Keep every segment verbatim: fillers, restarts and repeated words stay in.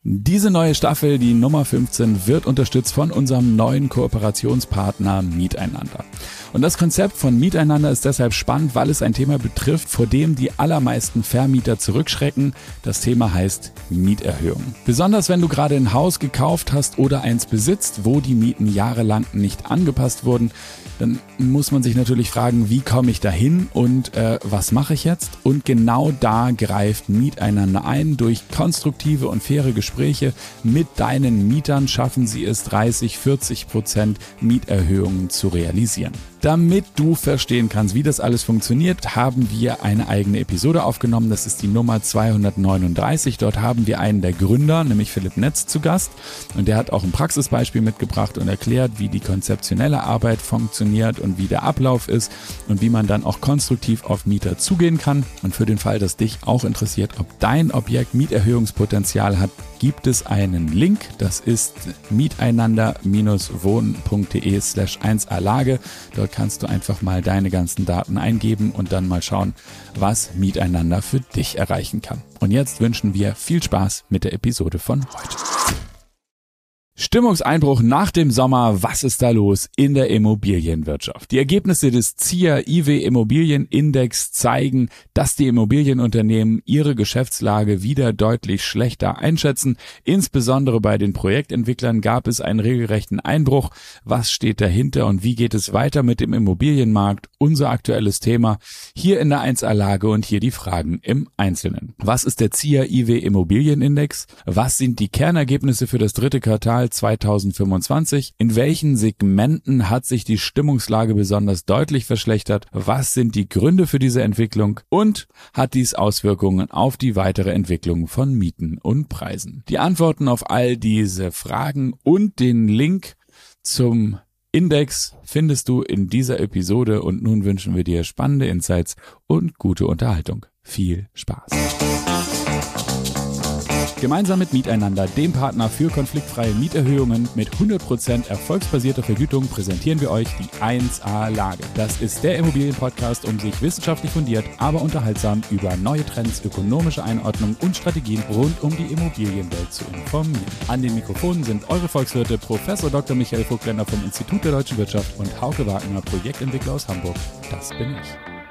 Diese neue Staffel, die Nummer fünfzehn, wird unterstützt von unserem neuen Kooperationspartner Mieteinander. Und das Konzept von Mieteinander ist deshalb spannend, weil es ein Thema betrifft, vor dem die allermeisten Vermieter zurückschrecken. Das Thema heißt Mieterhöhung. Besonders wenn du gerade ein Haus gekauft hast oder eins besitzt, wo die Mieten jahrelang nicht angepasst wurden, dann muss man sich natürlich fragen, wie komme ich dahin und äh, was mache ich jetzt? Und genau da greift Mieteinander ein. Durch konstruktive und faire Gespräche mit deinen Mietern schaffen sie es, dreißig, vierzig Prozent Mieterhöhungen zu realisieren. Damit du verstehen kannst, wie das alles funktioniert, haben wir eine eigene Episode aufgenommen. Das ist die Nummer zweihundertneununddreißig. Dort haben wir einen der Gründer, nämlich Philipp Netz, zu Gast. Und der hat auch ein Praxisbeispiel mitgebracht und erklärt, wie die konzeptionelle Arbeit funktioniert und wie der Ablauf ist und wie man dann auch konstruktiv auf Mieter zugehen kann. Und für den Fall, dass dich auch interessiert, ob dein Objekt Mieterhöhungspotenzial hat, gibt es einen Link. Das ist miteinander-wohnen.de slash 1a Lage. Dort kannst du einfach mal deine ganzen Daten eingeben und dann mal schauen, was Miteinander für dich erreichen kann. Und jetzt wünschen wir viel Spaß mit der Episode von heute. Stimmungseinbruch nach dem Sommer. Was ist da los in der Immobilienwirtschaft? Die Ergebnisse des Z I A I W Immobilienindex zeigen, dass die Immobilienunternehmen ihre Geschäftslage wieder deutlich schlechter einschätzen. Insbesondere bei den Projektentwicklern gab es einen regelrechten Einbruch. Was steht dahinter und wie geht es weiter mit dem Immobilienmarkt? Unser aktuelles Thema hier in der eins A Lage und hier die Fragen im Einzelnen. Was ist der Z I A I W Immobilienindex? Was sind die Kernergebnisse für das dritte Quartal zweitausendfünfundzwanzig? In welchen Segmenten hat sich die Stimmungslage besonders deutlich verschlechtert? Was sind die Gründe für diese Entwicklung? Und hat dies Auswirkungen auf die weitere Entwicklung von Mieten und Preisen? Die Antworten auf all diese Fragen und den Link zum Index findest du in dieser Episode und nun wünschen wir dir spannende Insights und gute Unterhaltung. Viel Spaß! Gemeinsam mit Miteinander, dem Partner für konfliktfreie Mieterhöhungen mit hundert Prozent erfolgsbasierter Vergütung, präsentieren wir euch die eins A Lage. Das ist der Immobilienpodcast, um sich wissenschaftlich fundiert, aber unterhaltsam über neue Trends, ökonomische Einordnung und Strategien rund um die Immobilienwelt zu informieren. An den Mikrofonen sind eure Volkswirte Professor Doktor Michael Vogtländer vom Institut der Deutschen Wirtschaft und Hauke Wagner, Projektentwickler aus Hamburg. Das bin ich.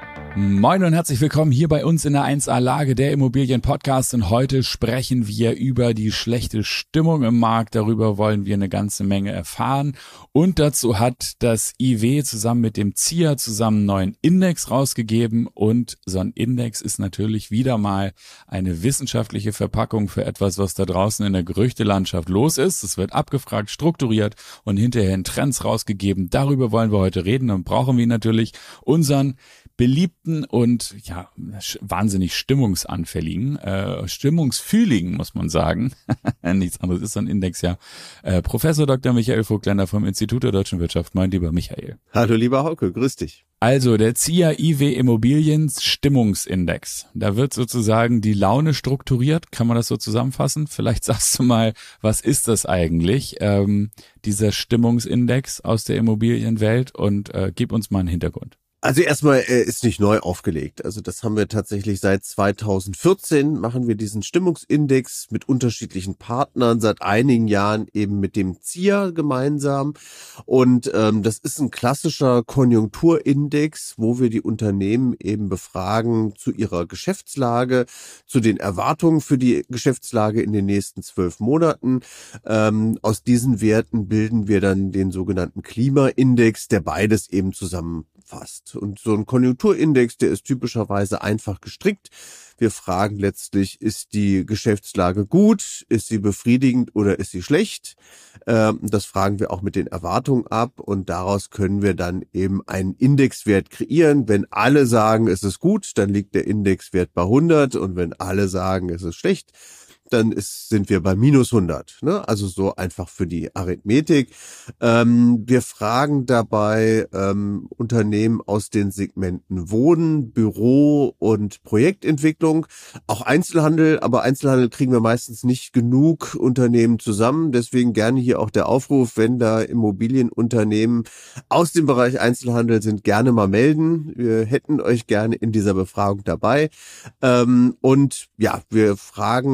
Moin und herzlich willkommen hier bei uns in der eins A Lage, der Immobilien-Podcast, und heute sprechen wir über die schlechte Stimmung im Markt. Darüber wollen wir eine ganze Menge erfahren und dazu hat das I W zusammen mit dem Z I A zusammen einen neuen Index rausgegeben und so ein Index ist natürlich wieder mal eine wissenschaftliche Verpackung für etwas, was da draußen in der Gerüchtelandschaft los ist. Es wird abgefragt, strukturiert und hinterher in Trends rausgegeben. Darüber wollen wir heute reden und brauchen wir natürlich unseren beliebten und ja wahnsinnig stimmungsanfälligen, äh, stimmungsfühligen, muss man sagen. Nichts anderes ist so ein Index, ja. Äh, Professor Doktor Michael Vogtländer vom Institut der Deutschen Wirtschaft. Mein lieber Michael. Hallo lieber Hauke, grüß dich. Also der Z I A I W Immobilien Stimmungsindex. Da wird sozusagen die Laune strukturiert. Kann man das so zusammenfassen? Vielleicht sagst du mal, was ist das eigentlich, ähm, dieser Stimmungsindex aus der Immobilienwelt, und äh, gib uns mal einen Hintergrund. Also erstmal äh, ist nicht neu aufgelegt. Also das haben wir tatsächlich seit zweitausendvierzehn, machen wir diesen Stimmungsindex mit unterschiedlichen Partnern, seit einigen Jahren eben mit dem Z I A gemeinsam. Und ähm, das ist ein klassischer Konjunkturindex, wo wir die Unternehmen eben befragen zu ihrer Geschäftslage, zu den Erwartungen für die Geschäftslage in den nächsten zwölf Monaten. Ähm, aus diesen Werten bilden wir dann den sogenannten Klimaindex, der beides eben zusammenfasst. Und so ein Konjunkturindex, der ist typischerweise einfach gestrickt. Wir fragen letztlich, ist die Geschäftslage gut, ist sie befriedigend oder ist sie schlecht? Ähm, das fragen wir auch mit den Erwartungen ab und daraus können wir dann eben einen Indexwert kreieren. Wenn alle sagen, es ist gut, dann liegt der Indexwert bei hundert und wenn alle sagen, es ist schlecht, dann ist, sind wir bei minus hundert. Ne? Also so einfach für die Arithmetik. Ähm, wir fragen dabei ähm, Unternehmen aus den Segmenten Wohnen, Büro und Projektentwicklung. Auch Einzelhandel, aber Einzelhandel kriegen wir meistens nicht genug Unternehmen zusammen. Deswegen gerne hier auch der Aufruf, wenn da Immobilienunternehmen aus dem Bereich Einzelhandel sind, gerne mal melden. Wir hätten euch gerne in dieser Befragung dabei. Ähm, und ja, wir fragen im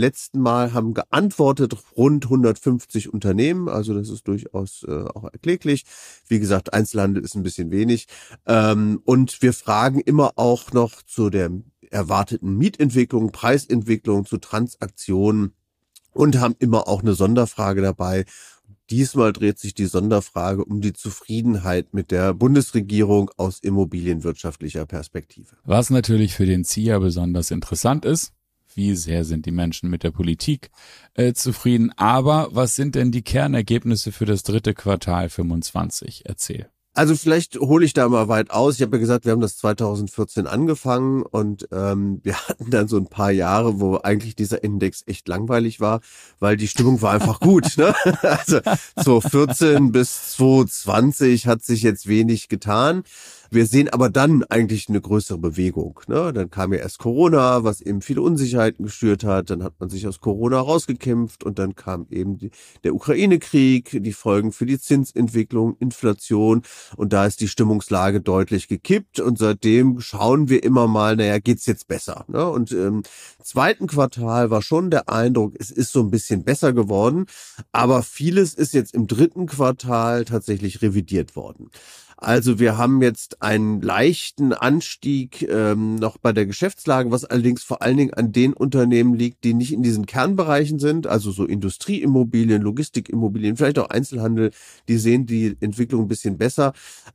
letzten Mal haben geantwortet rund hundertfünfzig Unternehmen, also das ist durchaus äh, auch erkläglich. Wie gesagt, Einzelhandel ist ein bisschen wenig. Ähm, und wir fragen immer auch noch zu der erwarteten Mietentwicklung, Preisentwicklung, zu Transaktionen und haben immer auch eine Sonderfrage dabei. Diesmal dreht sich die Sonderfrage um die Zufriedenheit mit der Bundesregierung aus immobilienwirtschaftlicher Perspektive. Was natürlich für den Z I A besonders interessant ist, wie sehr sind die Menschen mit der Politik äh, zufrieden, aber was sind denn die Kernergebnisse für das dritte Quartal fünfundzwanzig? Erzähl. Also vielleicht hole ich da mal weit aus. Ich habe ja gesagt, wir haben das zweitausendvierzehn angefangen und ähm, wir hatten dann so ein paar Jahre, wo eigentlich dieser Index echt langweilig war, weil die Stimmung war einfach gut. Ne? Also zweitausendvierzehn bis zweitausendzwanzig hat sich jetzt wenig getan. Wir sehen aber dann eigentlich eine größere Bewegung. Ne? Dann kam ja erst Corona, was eben viele Unsicherheiten geschürt hat. Dann hat man sich aus Corona rausgekämpft und dann kam eben die, der Ukraine-Krieg, die Folgen für die Zinsentwicklung, Inflation. Und da ist die Stimmungslage deutlich gekippt. Und seitdem schauen wir immer mal, naja, geht's jetzt besser? Ne? Und im zweiten Quartal war schon der Eindruck, es ist so ein bisschen besser geworden. Aber vieles ist jetzt im dritten Quartal tatsächlich revidiert worden. Also wir haben jetzt einen leichten Anstieg ähm, noch bei der Geschäftslage, was allerdings vor allen Dingen an den Unternehmen liegt, die nicht in diesen Kernbereichen sind, also so Industrieimmobilien, Logistikimmobilien, vielleicht auch Einzelhandel, die sehen die Entwicklung ein bisschen besser.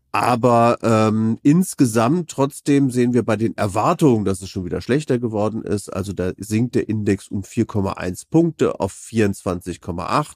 Aber ähm, insgesamt trotzdem sehen wir bei den Erwartungen, dass es schon wieder schlechter geworden ist. Also da sinkt der Index um vier Komma eins Punkte auf vierundzwanzig Komma acht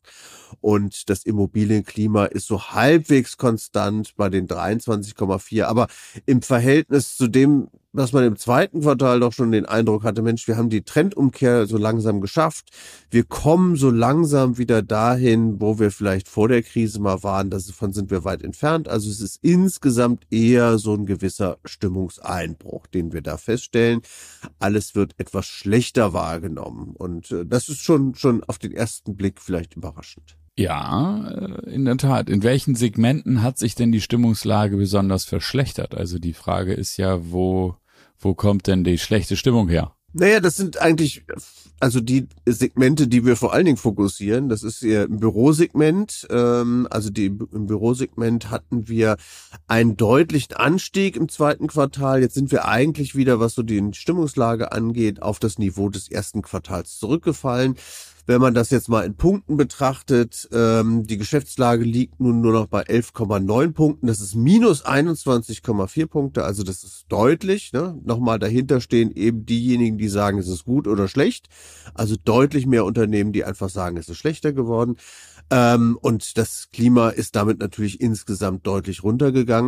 und das Immobilienklima ist so halbwegs konstant bei den dreiundzwanzig Komma vier. Aber im Verhältnis zu dem, was man im zweiten Quartal doch schon den Eindruck hatte, Mensch, wir haben die Trendumkehr so langsam geschafft. Wir kommen so langsam wieder dahin, wo wir vielleicht vor der Krise mal waren. Davon sind wir weit entfernt. Also es ist insgesamt eher so ein gewisser Stimmungseinbruch, den wir da feststellen. Alles wird etwas schlechter wahrgenommen. Und das ist schon, schon auf den ersten Blick vielleicht überraschend. Ja, in der Tat. In welchen Segmenten hat sich denn die Stimmungslage besonders verschlechtert? Also die Frage ist ja, wo, wo kommt denn die schlechte Stimmung her? Naja, das sind eigentlich, also die Segmente, die wir vor allen Dingen fokussieren, das ist ja im Bürosegment, ähm, also die, im Bürosegment hatten wir einen deutlichen Anstieg im zweiten Quartal. Jetzt sind wir eigentlich wieder, was so die Stimmungslage angeht, auf das Niveau des ersten Quartals zurückgefallen. Wenn man das jetzt mal in Punkten betrachtet, ähm, die Geschäftslage liegt nun nur noch bei elf Komma neun Punkten. Das ist minus einundzwanzig Komma vier Punkte, also das ist deutlich. Ne? Nochmal dahinter stehen eben diejenigen, die sagen, es ist gut oder schlecht. Also deutlich mehr Unternehmen, die einfach sagen, es ist schlechter geworden. Ähm, und das Klima ist damit natürlich insgesamt deutlich runtergegangen.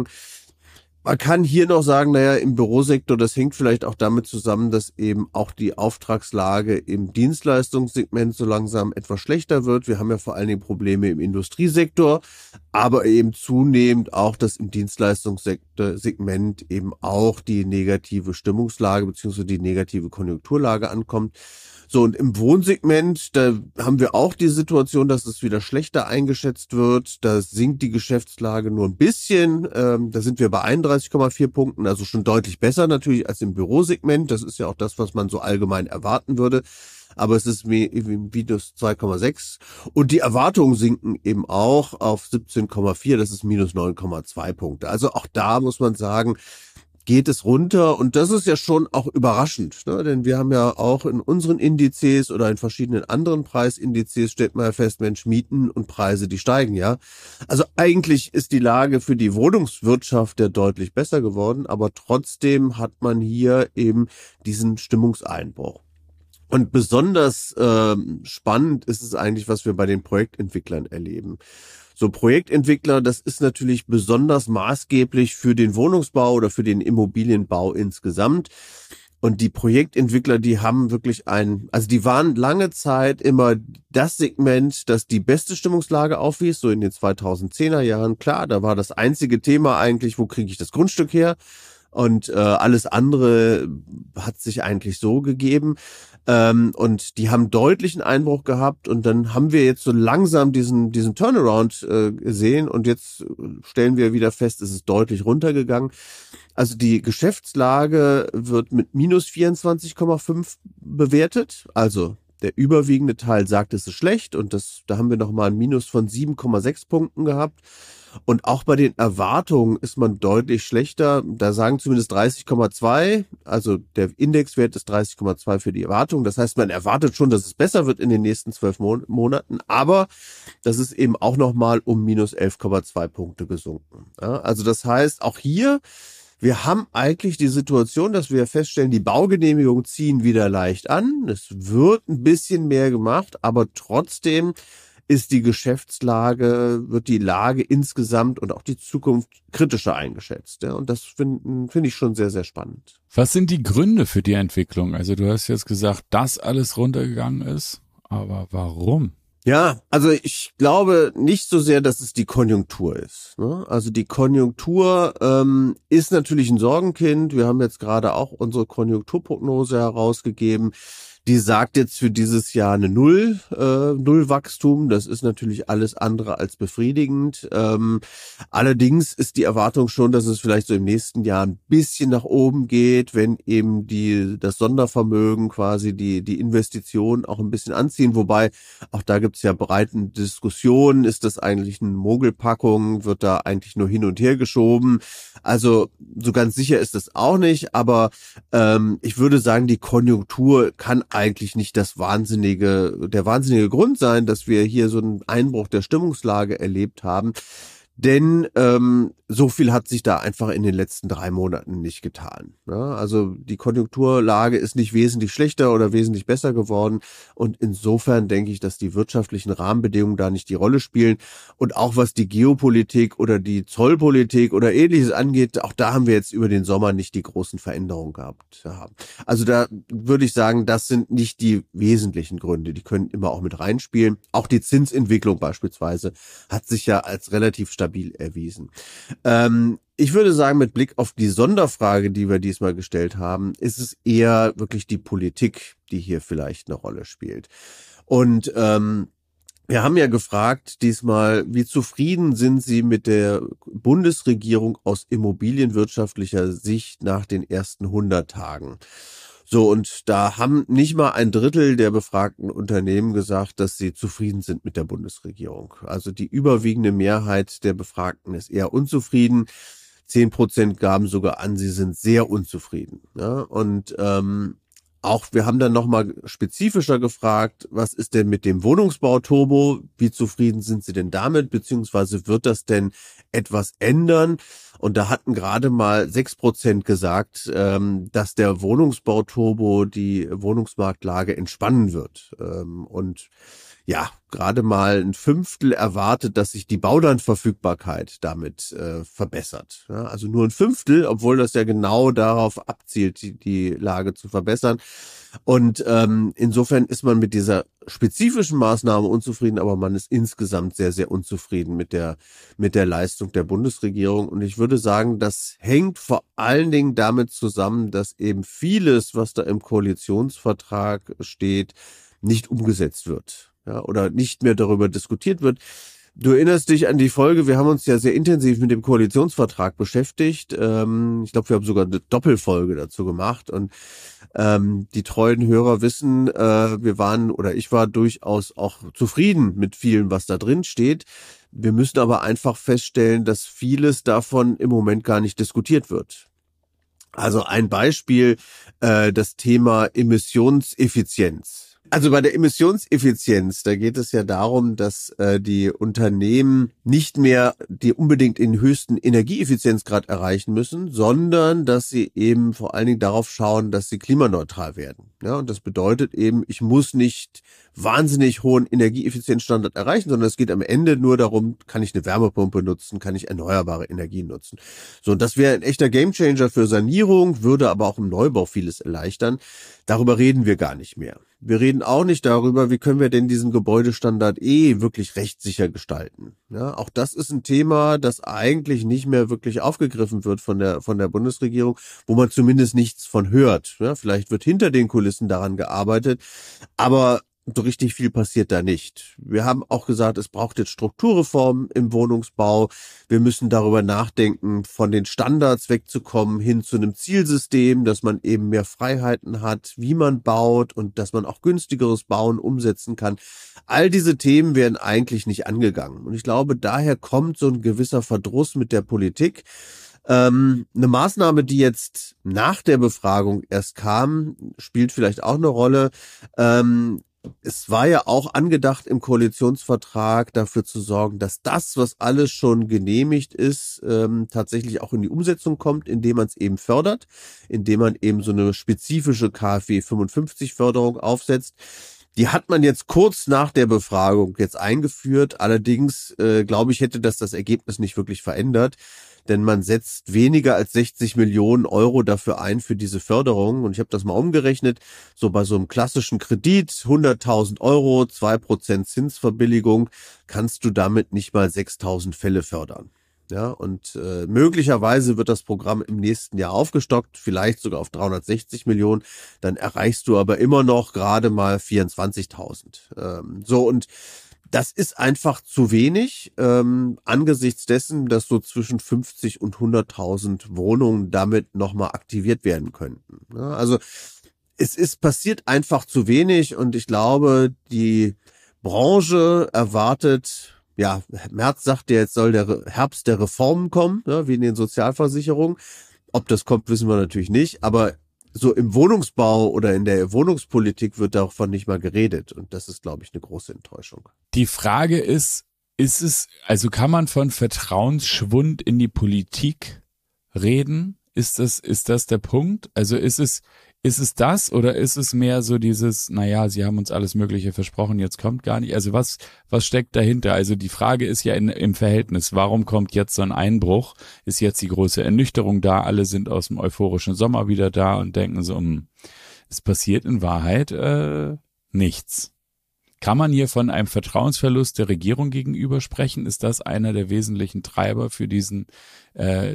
Man kann hier noch sagen, naja, im Bürosektor, das hängt vielleicht auch damit zusammen, dass eben auch die Auftragslage im Dienstleistungssegment so langsam etwas schlechter wird. Wir haben ja vor allen Dingen Probleme im Industriesektor, aber eben zunehmend auch, dass im Dienstleistungssegment eben auch die negative Stimmungslage bzw. die negative Konjunkturlage ankommt. So, und im Wohnsegment, da haben wir auch die Situation, dass es wieder schlechter eingeschätzt wird. Da sinkt die Geschäftslage nur ein bisschen. Ähm, da sind wir bei einunddreißig Komma vier Punkten, also schon deutlich besser natürlich als im Bürosegment. Das ist ja auch das, was man so allgemein erwarten würde. Aber es ist minus zwei Komma sechs. Und die Erwartungen sinken eben auch auf siebzehn Komma vier. Das ist minus neun Komma zwei Punkte. Also auch da muss man sagen, geht es runter und das ist ja schon auch überraschend, ne? Denn wir haben ja auch in unseren Indizes oder in verschiedenen anderen Preisindizes stellt man ja fest, Mensch, Mieten und Preise, die steigen ja. Also eigentlich ist die Lage für die Wohnungswirtschaft ja deutlich besser geworden, aber trotzdem hat man hier eben diesen Stimmungseinbruch. Und besonders äh, spannend ist es eigentlich, was wir bei den Projektentwicklern erleben. So Projektentwickler, das ist natürlich besonders maßgeblich für den Wohnungsbau oder für den Immobilienbau insgesamt. Und die Projektentwickler, die haben wirklich ein, also die waren lange Zeit immer das Segment, das die beste Stimmungslage aufwies, so in den zweitausendzehner Jahren. Klar, da war das einzige Thema eigentlich, wo kriege ich das Grundstück her? Und äh, alles andere hat sich eigentlich so gegeben. Ähm, und die haben deutlichen Einbruch gehabt. Und dann haben wir jetzt so langsam diesen diesen Turnaround äh, gesehen. Und jetzt stellen wir wieder fest, es ist deutlich runtergegangen. Also die Geschäftslage wird mit minus vierundzwanzig Komma fünf bewertet. Also Der überwiegende Teil sagt, es ist schlecht und das, da haben wir nochmal ein Minus von sieben Komma sechs Punkten gehabt. Und auch bei den Erwartungen ist man deutlich schlechter. Da sagen zumindest dreißig Komma zwei, also der Indexwert ist dreißig Komma zwei für die Erwartung. Das heißt, man erwartet schon, dass es besser wird in den nächsten zwölf Monaten, aber das ist eben auch nochmal um minus elf Komma zwei Punkte gesunken. Ja, also das heißt, auch hier, wir haben eigentlich die Situation, dass wir feststellen, die Baugenehmigungen ziehen wieder leicht an. Es wird ein bisschen mehr gemacht, aber trotzdem ist die Geschäftslage, wird die Lage insgesamt und auch die Zukunft kritischer eingeschätzt. Ja, und das finde find ich schon sehr, sehr spannend. Was sind die Gründe für die Entwicklung? Also du hast jetzt gesagt, dass alles runtergegangen ist, aber warum? Ja, also ich glaube nicht so sehr, dass es die Konjunktur ist. Ne? Also die Konjunktur ähm, ist natürlich ein Sorgenkind. Wir haben jetzt gerade auch unsere Konjunkturprognose herausgegeben. Die sagt jetzt für dieses Jahr eine Null, äh, Nullwachstum. Das ist natürlich alles andere als befriedigend. Ähm, allerdings ist die Erwartung schon, dass es vielleicht so im nächsten Jahr ein bisschen nach oben geht, wenn eben die das Sondervermögen quasi die die Investitionen auch ein bisschen anziehen. Wobei auch da gibt's ja breiten Diskussionen. Ist das eigentlich eine Mogelpackung? Wird da eigentlich nur hin und her geschoben? Also so ganz sicher ist das auch nicht. Aber ähm, ich würde sagen, die Konjunktur kann eigentlich nicht das wahnsinnige, der wahnsinnige Grund sein, dass wir hier so einen Einbruch der Stimmungslage erlebt haben. Denn ähm, so viel hat sich da einfach in den letzten drei Monaten nicht getan. Ja, also die Konjunkturlage ist nicht wesentlich schlechter oder wesentlich besser geworden. Und insofern denke ich, dass die wirtschaftlichen Rahmenbedingungen da nicht die Rolle spielen. Und auch was die Geopolitik oder die Zollpolitik oder Ähnliches angeht, auch da haben wir jetzt über den Sommer nicht die großen Veränderungen gehabt. Ja. Also da würde ich sagen, das sind nicht die wesentlichen Gründe. Die können immer auch mit reinspielen. Auch die Zinsentwicklung beispielsweise hat sich ja als relativ stabil erwiesen. Ähm, ich würde sagen, mit Blick auf die Sonderfrage, die wir diesmal gestellt haben, ist es eher wirklich die Politik, die hier vielleicht eine Rolle spielt. Und ähm, wir haben ja gefragt diesmal, wie zufrieden sind Sie mit der Bundesregierung aus immobilienwirtschaftlicher Sicht nach den ersten hundert Tagen? So, und da haben nicht mal ein Drittel der befragten Unternehmen gesagt, dass sie zufrieden sind mit der Bundesregierung. Also die überwiegende Mehrheit der Befragten ist eher unzufrieden. Zehn Prozent gaben sogar an, sie sind sehr unzufrieden. Ja, und ähm, auch wir haben dann nochmal spezifischer gefragt, was ist denn mit dem Wohnungsbauturbo? Wie zufrieden sind Sie denn damit? Beziehungsweise wird das denn etwas ändern? Und da hatten gerade mal sechs Prozent gesagt, ähm, dass der Wohnungsbauturbo die Wohnungsmarktlage entspannen wird. Ähm, und ja, gerade mal ein Fünftel erwartet, dass sich die Baulandverfügbarkeit damit äh, verbessert. Ja, also nur ein Fünftel, obwohl das ja genau darauf abzielt, die, die Lage zu verbessern. Und ähm, insofern ist man mit dieser spezifischen Maßnahme unzufrieden, aber man ist insgesamt sehr, sehr unzufrieden mit der mit der Leistung der Bundesregierung. Und ich würde sagen, das hängt vor allen Dingen damit zusammen, dass eben vieles, was da im Koalitionsvertrag steht, nicht umgesetzt wird. Ja, oder nicht mehr darüber diskutiert wird. Du erinnerst dich an die Folge, wir haben uns ja sehr intensiv mit dem Koalitionsvertrag beschäftigt. Ähm, ich glaube, wir haben sogar eine Doppelfolge dazu gemacht. Und ähm, die treuen Hörer wissen, äh, wir waren oder ich war durchaus auch zufrieden mit vielem, was da drin steht. Wir müssen aber einfach feststellen, dass vieles davon im Moment gar nicht diskutiert wird. Also ein Beispiel, äh, das Thema Emissionseffizienz. Also bei der Emissionseffizienz, da geht es ja darum, dass äh, die Unternehmen nicht mehr die unbedingt den höchsten Energieeffizienzgrad erreichen müssen, sondern dass sie eben vor allen Dingen darauf schauen, dass sie klimaneutral werden. Ja, und das bedeutet eben, ich muss nicht wahnsinnig hohen Energieeffizienzstandard erreichen, sondern es geht am Ende nur darum, kann ich eine Wärmepumpe nutzen, kann ich erneuerbare Energien nutzen. So, und das wäre ein echter Gamechanger für Sanierung, würde aber auch im Neubau vieles erleichtern. Darüber reden wir gar nicht mehr. Wir reden auch nicht darüber, wie können wir denn diesen Gebäudestandard E wirklich rechtssicher gestalten. Ja, auch das ist ein Thema, das eigentlich nicht mehr wirklich aufgegriffen wird von der von der Bundesregierung, wo man zumindest nichts von hört. Ja, vielleicht wird hinter den Kulissen daran gearbeitet, aber so richtig viel passiert da nicht. Wir haben auch gesagt, es braucht jetzt Strukturreformen im Wohnungsbau. Wir müssen darüber nachdenken, von den Standards wegzukommen hin zu einem Zielsystem, dass man eben mehr Freiheiten hat, wie man baut und dass man auch günstigeres Bauen umsetzen kann. All diese Themen werden eigentlich nicht angegangen. Und ich glaube, daher kommt so ein gewisser Verdruss mit der Politik. Ähm, eine Maßnahme, die jetzt nach der Befragung erst kam, spielt vielleicht auch eine Rolle. Ähm, Es war ja auch angedacht im Koalitionsvertrag dafür zu sorgen, dass das, was alles schon genehmigt ist, ähm, tatsächlich auch in die Umsetzung kommt, indem man es eben fördert, indem man eben so eine spezifische K fW fünfundfünfzig Förderung aufsetzt. Die hat man jetzt kurz nach der Befragung jetzt eingeführt. Allerdings, äh, glaube ich, hätte das das Ergebnis nicht wirklich verändert. Denn man setzt weniger als sechzig Millionen Euro dafür ein für diese Förderung. Und ich habe das mal umgerechnet, so bei so einem klassischen Kredit, hunderttausend Euro, zwei Prozent Zinsverbilligung, kannst du damit nicht mal sechstausend Fälle fördern. Ja, und äh, möglicherweise wird das Programm im nächsten Jahr aufgestockt, vielleicht sogar auf dreihundertsechzig Millionen. Dann erreichst du aber immer noch gerade mal vierundzwanzigtausend. Ähm, so, und das ist einfach zu wenig, ähm, angesichts dessen, dass so zwischen fünfzig und hunderttausend Wohnungen damit nochmal aktiviert werden könnten. Ja, also es ist passiert einfach zu wenig und ich glaube, die Branche erwartet, ja, Merz sagt ja, jetzt soll der Herbst der Reformen kommen, ja, wie in den Sozialversicherungen. Ob das kommt, wissen wir natürlich nicht, aber so im Wohnungsbau oder in der Wohnungspolitik wird davon nicht mal geredet. Und das ist, glaube ich, eine große Enttäuschung. Die Frage ist, ist es, also kann man von Vertrauensschwund in die Politik reden? Ist das, ist das der Punkt? Also ist es, ist es das oder ist es mehr so dieses, naja, sie haben uns alles Mögliche versprochen, jetzt kommt gar nicht. Also was, was steckt dahinter? Also die Frage ist ja in, im Verhältnis, warum kommt jetzt so ein Einbruch? Ist jetzt die große Ernüchterung da? Alle sind aus dem euphorischen Sommer wieder da und denken so, hm, es passiert in Wahrheit äh, nichts. Kann man hier von einem Vertrauensverlust der Regierung gegenüber sprechen? Ist das einer der wesentlichen Treiber für diesen äh,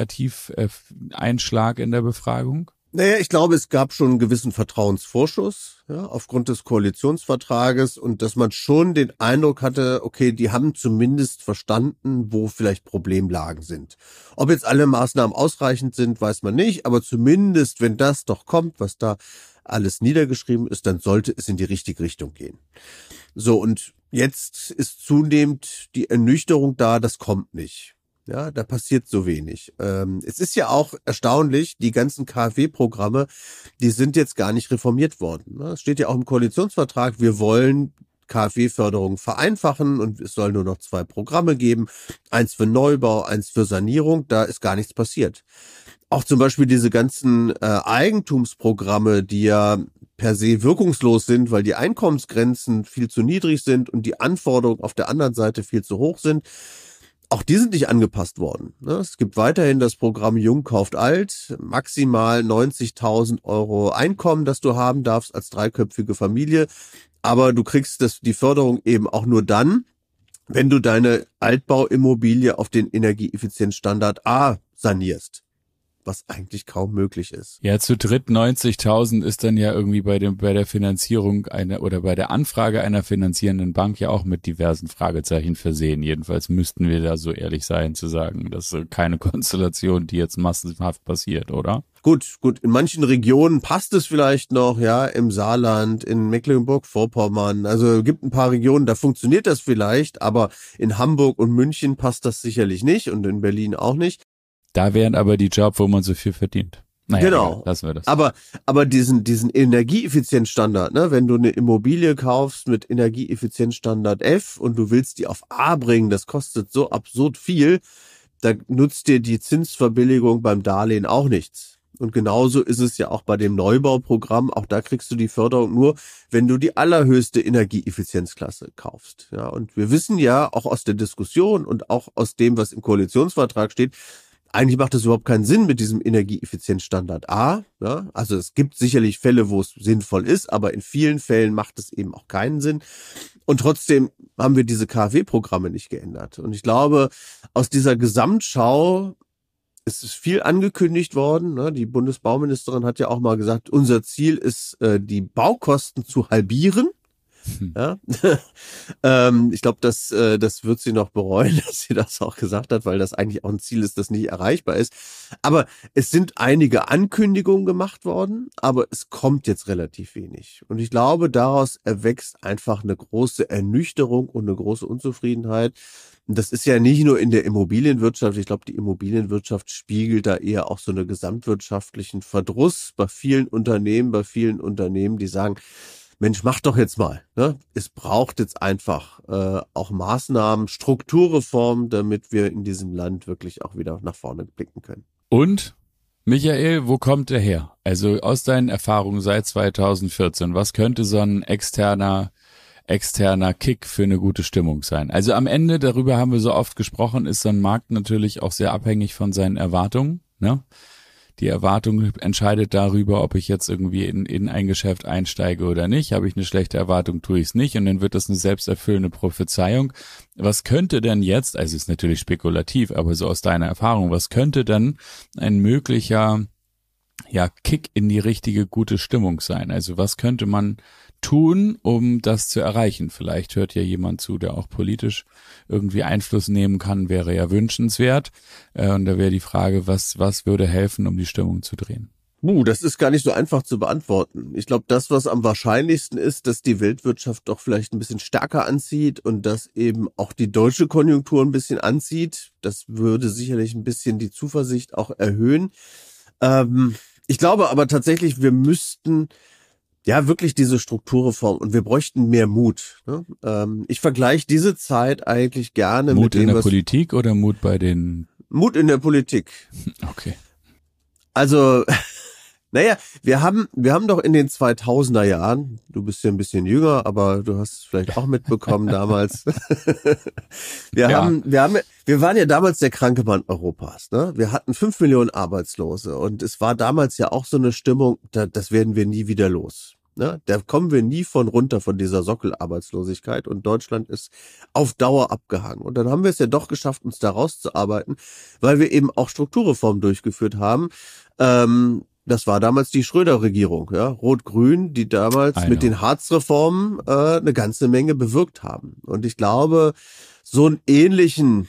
Negativ-Einschlag in der Befragung? Naja, ich glaube, es gab schon einen gewissen Vertrauensvorschuss, ja, aufgrund des Koalitionsvertrages und dass man schon den Eindruck hatte, okay, die haben zumindest verstanden, wo vielleicht Problemlagen sind. Ob jetzt alle Maßnahmen ausreichend sind, weiß man nicht, aber zumindest, wenn das doch kommt, was da alles niedergeschrieben ist, dann sollte es in die richtige Richtung gehen. So, und jetzt ist zunehmend die Ernüchterung da, das kommt nicht. Ja, da passiert so wenig. Ähm, es ist ja auch erstaunlich, die ganzen KfW-Programme, die sind jetzt gar nicht reformiert worden. Es steht ja auch im Koalitionsvertrag, wir wollen KfW-Förderung vereinfachen und es soll nur noch zwei Programme geben. Eins für Neubau, eins für Sanierung, da ist gar nichts passiert. Auch zum Beispiel diese ganzen äh, Eigentumsprogramme, die ja per se wirkungslos sind, weil die Einkommensgrenzen viel zu niedrig sind und die Anforderungen auf der anderen Seite viel zu hoch sind. Auch die sind nicht angepasst worden. Es gibt weiterhin das Programm Jung kauft alt, maximal neunzigtausend Euro Einkommen, das du haben darfst als dreiköpfige Familie. Aber du kriegst das, die Förderung eben auch nur dann, wenn du deine Altbauimmobilie auf den Energieeffizienzstandard A sanierst. Was eigentlich kaum möglich ist. Ja, zu dritt neunzigtausend ist dann ja irgendwie bei dem bei der Finanzierung einer oder bei der Anfrage einer finanzierenden Bank ja auch mit diversen Fragezeichen versehen. Jedenfalls müssten wir da so ehrlich sein zu sagen, das ist keine Konstellation, die jetzt massenhaft passiert, oder? Gut, gut. In manchen Regionen passt es vielleicht noch, ja, im Saarland, in Mecklenburg-Vorpommern. Also gibt ein paar Regionen, da funktioniert das vielleicht, aber in Hamburg und München passt das sicherlich nicht und in Berlin auch nicht. Da wären aber die Jobs, wo man so viel verdient. Naja, genau. Egal, lassen wir das. Aber, aber diesen, diesen Energieeffizienzstandard, ne, wenn du eine Immobilie kaufst mit Energieeffizienzstandard F und du willst die auf A bringen, das kostet so absurd viel, da nutzt dir die Zinsverbilligung beim Darlehen auch nichts. Und genauso ist es ja auch bei dem Neubauprogramm. Auch da kriegst du die Förderung nur, wenn du die allerhöchste Energieeffizienzklasse kaufst. Ja, und wir wissen ja auch aus der Diskussion und auch aus dem, was im Koalitionsvertrag steht, eigentlich macht es überhaupt keinen Sinn mit diesem Energieeffizienzstandard A. Ja, also es gibt sicherlich Fälle, wo es sinnvoll ist, aber in vielen Fällen macht es eben auch keinen Sinn. Und trotzdem haben wir diese KfW-Programme nicht geändert. Und ich glaube, aus dieser Gesamtschau ist es viel angekündigt worden. Ne? Die Bundesbauministerin hat ja auch mal gesagt, unser Ziel ist, äh, die Baukosten zu halbieren. Hm. Ja? ähm, ich glaube, das, äh, das wird sie noch bereuen, dass sie das auch gesagt hat, weil das eigentlich auch ein Ziel ist, das nicht erreichbar ist. Aber es sind einige Ankündigungen gemacht worden, aber es kommt jetzt relativ wenig. Und ich glaube, daraus erwächst einfach eine große Ernüchterung und eine große Unzufriedenheit. Und das ist ja nicht nur in der Immobilienwirtschaft. Ich glaube, die Immobilienwirtschaft spiegelt da eher auch so einen gesamtwirtschaftlichen Verdruss bei vielen Unternehmen, bei vielen Unternehmen, die sagen, Mensch, mach doch jetzt mal. Ne? Es braucht jetzt einfach äh, auch Maßnahmen, Strukturreformen, damit wir in diesem Land wirklich auch wieder nach vorne blicken können. Und, Michael, wo kommt der her? Also aus deinen Erfahrungen seit zweitausendvierzehn, was könnte so ein externer externer Kick für eine gute Stimmung sein? Also am Ende, darüber haben wir so oft gesprochen, ist so ein Markt natürlich auch sehr abhängig von seinen Erwartungen, ne? Die Erwartung entscheidet darüber, ob ich jetzt irgendwie in, in ein Geschäft einsteige oder nicht. Habe ich eine schlechte Erwartung, tue ich es nicht. Und dann wird das eine selbsterfüllende Prophezeiung. Was könnte denn jetzt, also ist natürlich spekulativ, aber so aus deiner Erfahrung, was könnte denn ein möglicher ja Kick in die richtige gute Stimmung sein? Also was könnte man tun, um das zu erreichen? Vielleicht hört ja jemand zu, der auch politisch irgendwie Einfluss nehmen kann, wäre ja wünschenswert. Äh, und da wäre die Frage, was was würde helfen, um die Stimmung zu drehen? Uh, das ist gar nicht so einfach zu beantworten. Ich glaube, das, was am wahrscheinlichsten ist, dass die Weltwirtschaft doch vielleicht ein bisschen stärker anzieht und dass eben auch die deutsche Konjunktur ein bisschen anzieht. Das würde sicherlich ein bisschen die Zuversicht auch erhöhen. Ähm, ich glaube aber tatsächlich, wir müssten ja wirklich diese Strukturreform und wir bräuchten mehr Mut. Ne? Ähm, ich vergleiche diese Zeit eigentlich gerne Mut mit dem, in der was Politik oder Mut bei den... Mut in der Politik. Okay. Also, naja, wir haben, wir haben doch in den zweitausender Jahren, du bist ja ein bisschen jünger, aber du hast es vielleicht auch mitbekommen damals. wir Ja. haben, wir haben, wir waren ja damals der kranke Mann Europas, ne? Wir hatten fünf Millionen Arbeitslose und es war damals ja auch so eine Stimmung, da, das werden wir nie wieder los. Ne? Da kommen wir nie von runter von dieser Sockelarbeitslosigkeit und Deutschland ist auf Dauer abgehangen. Und dann haben wir es ja doch geschafft, uns da rauszuarbeiten, weil wir eben auch Strukturreformen durchgeführt haben. Ähm, Das war damals die Schröder-Regierung, ja, Rot-Grün, die damals I mit know. den Hartz-Reformen äh, eine ganze Menge bewirkt haben. Und ich glaube, so einen ähnlichen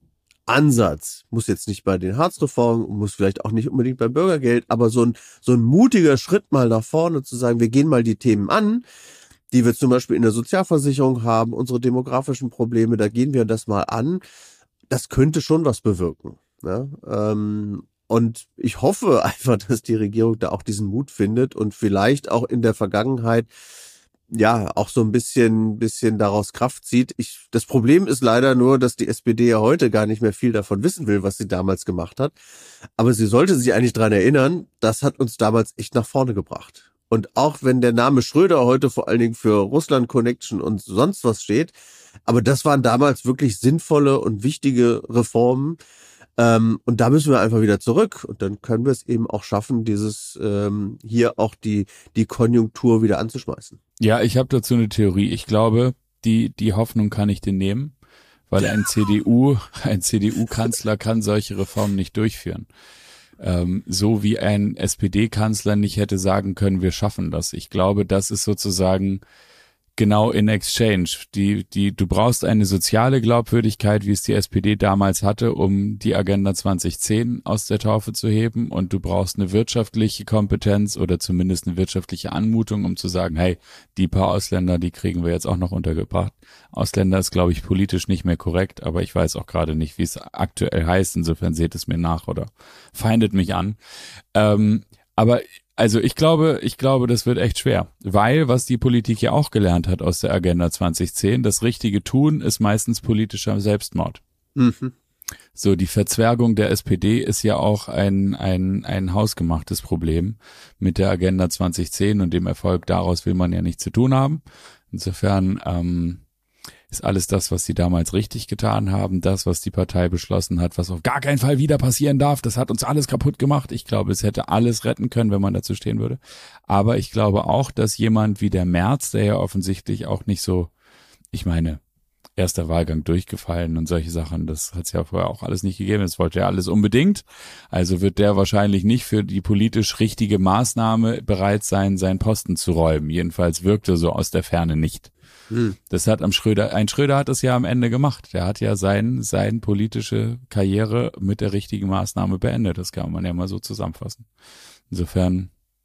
Ansatz muss jetzt nicht bei den Hartz-Reformen, muss vielleicht auch nicht unbedingt beim Bürgergeld, aber so ein so ein mutiger Schritt mal nach vorne zu sagen, wir gehen mal die Themen an, die wir zum Beispiel in der Sozialversicherung haben, unsere demografischen Probleme, da gehen wir das mal an. Das könnte schon was bewirken. Ja? Ähm, Und ich hoffe einfach, dass die Regierung da auch diesen Mut findet und vielleicht auch in der Vergangenheit ja auch so ein bisschen bisschen daraus Kraft zieht. Ich, das Problem ist leider nur, dass die S P D ja heute gar nicht mehr viel davon wissen will, was sie damals gemacht hat. Aber sie sollte sich eigentlich dran erinnern, das hat uns damals echt nach vorne gebracht. Und auch wenn der Name Schröder heute vor allen Dingen für Russland Connection und sonst was steht, aber das waren damals wirklich sinnvolle und wichtige Reformen. Ähm, und da müssen wir einfach wieder zurück und dann können wir es eben auch schaffen, dieses ähm, hier auch die die Konjunktur wieder anzuschmeißen. Ja, ich habe dazu eine Theorie. Ich glaube, die die Hoffnung kann ich dir nehmen, weil ein C D U, ein C D U-Kanzler kann solche Reformen nicht durchführen. Ähm, so wie ein S P D-Kanzler nicht hätte sagen können, wir schaffen das. Ich glaube, das ist sozusagen genau in Exchange. Die, die, du brauchst eine soziale Glaubwürdigkeit, wie es die S P D damals hatte, um die Agenda zwanzig zehn aus der Taufe zu heben. Und du brauchst eine wirtschaftliche Kompetenz oder zumindest eine wirtschaftliche Anmutung, um zu sagen, hey, die paar Ausländer, die kriegen wir jetzt auch noch untergebracht. Ausländer ist, glaube ich, politisch nicht mehr korrekt, aber ich weiß auch gerade nicht, wie es aktuell heißt. Insofern seht es mir nach oder feindet mich an. Ähm, aber Also ich glaube, ich glaube, das wird echt schwer, weil was die Politik ja auch gelernt hat aus der Agenda zwanzig zehn, das richtige Tun ist meistens politischer Selbstmord. Mhm. So, die Verzwergung der S P D ist ja auch ein ein ein hausgemachtes Problem mit der Agenda zwanzig zehn und dem Erfolg daraus will man ja nichts zu tun haben. Insofern ähm, ist alles das, was sie damals richtig getan haben, das, was die Partei beschlossen hat, was auf gar keinen Fall wieder passieren darf, das hat uns alles kaputt gemacht. Ich glaube, es hätte alles retten können, wenn man dazu stehen würde. Aber ich glaube auch, dass jemand wie der Merz, der ja offensichtlich auch nicht so, ich meine, erster Wahlgang durchgefallen und solche Sachen. Das hat es ja vorher auch alles nicht gegeben. Das wollte er alles unbedingt. Also wird der wahrscheinlich nicht für die politisch richtige Maßnahme bereit sein, seinen Posten zu räumen. Jedenfalls wirkte so aus der Ferne nicht. Hm. Das hat am Schröder, ein Schröder hat es ja am Ende gemacht. Der hat ja sein, seine politische Karriere mit der richtigen Maßnahme beendet. Das kann man ja mal so zusammenfassen. Insofern,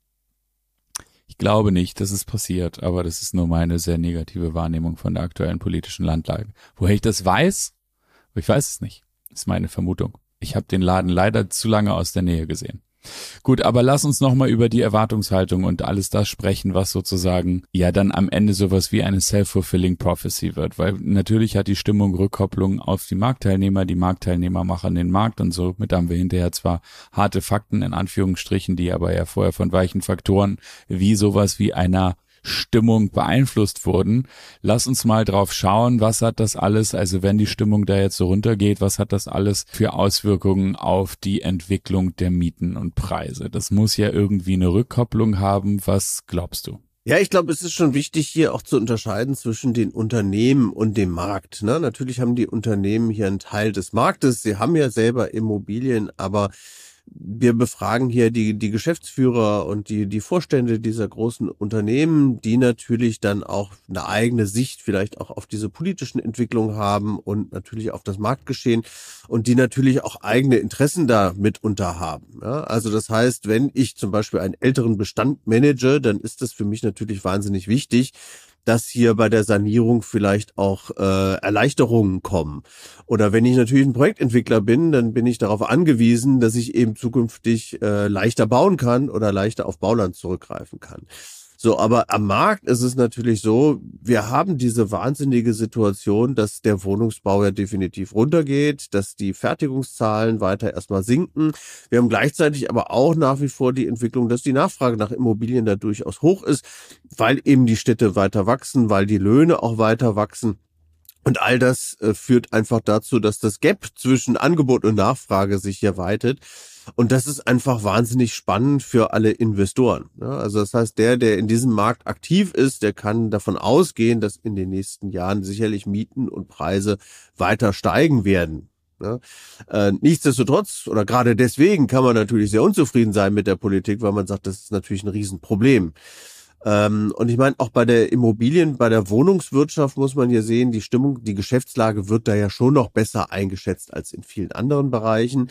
ich glaube nicht, dass es passiert, aber das ist nur meine sehr negative Wahrnehmung von der aktuellen politischen Landlage. Woher ich das weiß? Ich weiß es nicht. Das ist meine Vermutung. Ich habe den Laden leider zu lange aus der Nähe gesehen. Gut, aber lass uns nochmal über die Erwartungshaltung und alles das sprechen, was sozusagen ja dann am Ende sowas wie eine self-fulfilling prophecy wird, weil natürlich hat die Stimmung Rückkopplung auf die Marktteilnehmer, die Marktteilnehmer machen den Markt und so, mit haben wir hinterher zwar harte Fakten in Anführungsstrichen, die aber ja vorher von weichen Faktoren wie sowas wie einer Stimmung beeinflusst wurden. Lass uns mal drauf schauen, was hat das alles, also wenn die Stimmung da jetzt so runtergeht, was hat das alles für Auswirkungen auf die Entwicklung der Mieten und Preise? Das muss ja irgendwie eine Rückkopplung haben. Was glaubst du? Ja, ich glaube, es ist schon wichtig, hier auch zu unterscheiden zwischen den Unternehmen und dem Markt. Ne? Natürlich haben die Unternehmen hier einen Teil des Marktes. Sie haben ja selber Immobilien, aber wir befragen hier die die Geschäftsführer und die die Vorstände dieser großen Unternehmen, die natürlich dann auch eine eigene Sicht vielleicht auch auf diese politischen Entwicklungen haben und natürlich auf das Marktgeschehen und die natürlich auch eigene Interessen da mitunter haben. Ja, also das heißt, wenn ich zum Beispiel einen älteren Bestand manage, dann ist das für mich natürlich wahnsinnig wichtig, dass hier bei der Sanierung vielleicht auch äh, Erleichterungen kommen. Oder wenn ich natürlich ein Projektentwickler bin, dann bin ich darauf angewiesen, dass ich eben zukünftig äh, leichter bauen kann oder leichter auf Bauland zurückgreifen kann. So, aber am Markt ist es natürlich so, wir haben diese wahnsinnige Situation, dass der Wohnungsbau ja definitiv runtergeht, dass die Fertigungszahlen weiter erstmal sinken. Wir haben gleichzeitig aber auch nach wie vor die Entwicklung, dass die Nachfrage nach Immobilien da durchaus hoch ist, weil eben die Städte weiter wachsen, weil die Löhne auch weiter wachsen. Und all das äh, führt einfach dazu, dass das Gap zwischen Angebot und Nachfrage sich hier weitet. Und das ist einfach wahnsinnig spannend für alle Investoren. Also das heißt, der, der in diesem Markt aktiv ist, der kann davon ausgehen, dass in den nächsten Jahren sicherlich Mieten und Preise weiter steigen werden. Nichtsdestotrotz oder gerade deswegen kann man natürlich sehr unzufrieden sein mit der Politik, weil man sagt, das ist natürlich ein Riesenproblem. Und ich meine, auch bei der Immobilien, bei der Wohnungswirtschaft muss man hier sehen, die Stimmung, die Geschäftslage wird da ja schon noch besser eingeschätzt als in vielen anderen Bereichen.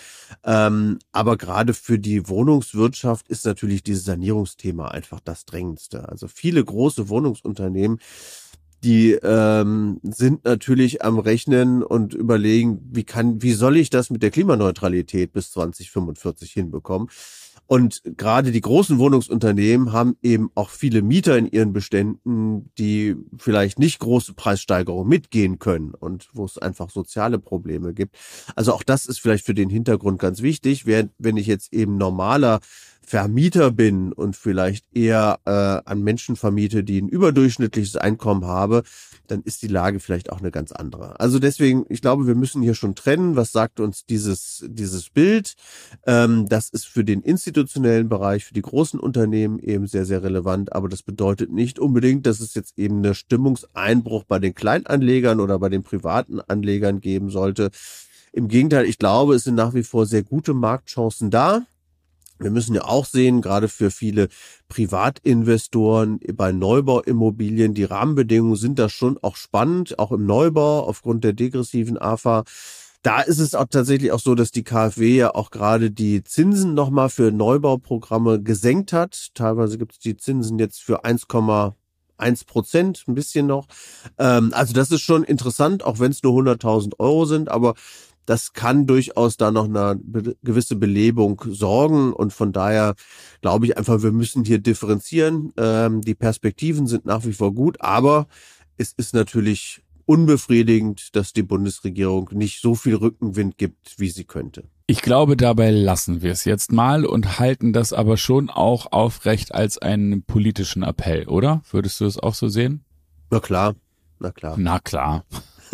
Aber gerade für die Wohnungswirtschaft ist natürlich dieses Sanierungsthema einfach das Drängendste. Also viele große Wohnungsunternehmen, die ähm, sind natürlich am Rechnen und überlegen, wie kann, wie soll ich das mit der Klimaneutralität bis zwanzig fünfundvierzig hinbekommen? Und gerade die großen Wohnungsunternehmen haben eben auch viele Mieter in ihren Beständen, die vielleicht nicht große Preissteigerungen mitgehen können und wo es einfach soziale Probleme gibt. Also auch das ist vielleicht für den Hintergrund ganz wichtig. Während wenn ich jetzt eben normaler Vermieter bin und vielleicht eher äh, an Menschen vermiete, die ein überdurchschnittliches Einkommen habe, dann ist die Lage vielleicht auch eine ganz andere. Also deswegen, ich glaube, wir müssen hier schon trennen, was sagt uns dieses dieses Bild. Ähm, das ist für den institutionellen Bereich, für die großen Unternehmen eben sehr, sehr relevant, aber das bedeutet nicht unbedingt, dass es jetzt eben einen Stimmungseinbruch bei den Kleinanlegern oder bei den privaten Anlegern geben sollte. Im Gegenteil, ich glaube, es sind nach wie vor sehr gute Marktchancen da. Wir müssen ja auch sehen, gerade für viele Privatinvestoren bei Neubauimmobilien, die Rahmenbedingungen sind da schon auch spannend, auch im Neubau aufgrund der degressiven A F A. Da ist es auch tatsächlich auch so, dass die KfW ja auch gerade die Zinsen nochmal für Neubauprogramme gesenkt hat. Teilweise gibt es die Zinsen jetzt für eins Komma eins Prozent, ein bisschen noch. Also das ist schon interessant, auch wenn es nur hunderttausend Euro sind, aber das kann durchaus da noch eine be- gewisse Belebung sorgen und von daher glaube ich einfach, wir müssen hier differenzieren. Ähm, die Perspektiven sind nach wie vor gut, aber es ist natürlich unbefriedigend, dass die Bundesregierung nicht so viel Rückenwind gibt, wie sie könnte. Ich glaube, dabei lassen wir es jetzt mal und halten das aber schon auch aufrecht als einen politischen Appell, oder? Würdest du es auch so sehen? Na klar, na klar. Na klar.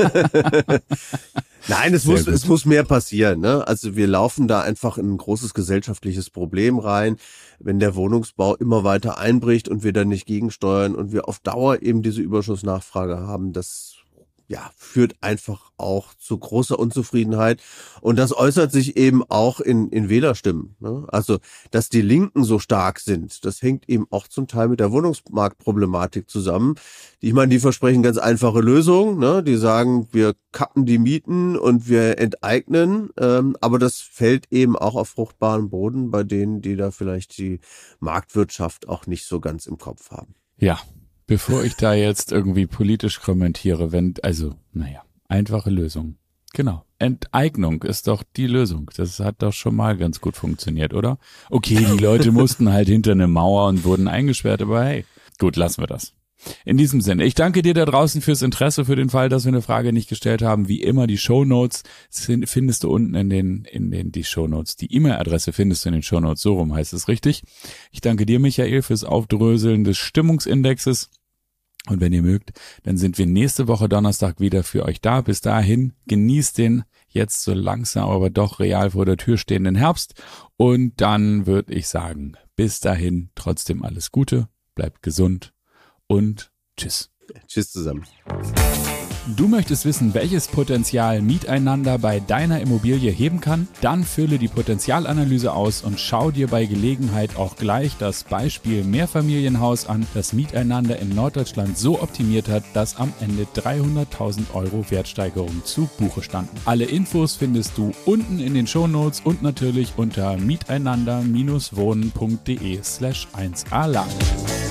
Nein, es muss, es muss mehr passieren, ne? Also wir laufen da einfach in ein großes gesellschaftliches Problem rein, wenn der Wohnungsbau immer weiter einbricht und wir da nicht gegensteuern und wir auf Dauer eben diese Überschussnachfrage haben, das, ja, führt einfach auch zu großer Unzufriedenheit. Und das äußert sich eben auch in, in Wählerstimmen. Ne? Also, dass die Linken so stark sind, das hängt eben auch zum Teil mit der Wohnungsmarktproblematik zusammen. Ich meine, die versprechen ganz einfache Lösungen. Ne? Die sagen, wir kappen die Mieten und wir enteignen. Ähm, aber das fällt eben auch auf fruchtbaren Boden bei denen, die da vielleicht die Marktwirtschaft auch nicht so ganz im Kopf haben. Ja. Bevor ich da jetzt irgendwie politisch kommentiere, wenn, also, naja, einfache Lösung. Genau. Enteignung ist doch die Lösung. Das hat doch schon mal ganz gut funktioniert, oder? Okay, die Leute mussten halt hinter eine Mauer und wurden eingesperrt, aber hey, gut, lassen wir das. In diesem Sinne, ich danke dir da draußen fürs Interesse, für den Fall, dass wir eine Frage nicht gestellt haben. Wie immer, die Shownotes findest du unten in den, in den, die Shownotes. Die E-Mail-Adresse findest du in den Shownotes, so rum heißt es richtig. Ich danke dir, Michael, fürs Aufdröseln des Stimmungsindexes. Und wenn ihr mögt, dann sind wir nächste Woche Donnerstag wieder für euch da. Bis dahin, genießt den jetzt so langsam, aber doch real vor der Tür stehenden Herbst. Und dann würde ich sagen, bis dahin trotzdem alles Gute, bleibt gesund und tschüss. Tschüss zusammen. Du möchtest wissen, welches Potenzial Miteinander bei deiner Immobilie heben kann? Dann fülle die Potenzialanalyse aus und schau dir bei Gelegenheit auch gleich das Beispiel Mehrfamilienhaus an, das Miteinander in Norddeutschland so optimiert hat, dass am Ende dreihunderttausend Euro Wertsteigerung zu Buche standen. Alle Infos findest du unten in den Shownotes und natürlich unter miteinander Bindestrich wohnen punkt de slash eins a lage.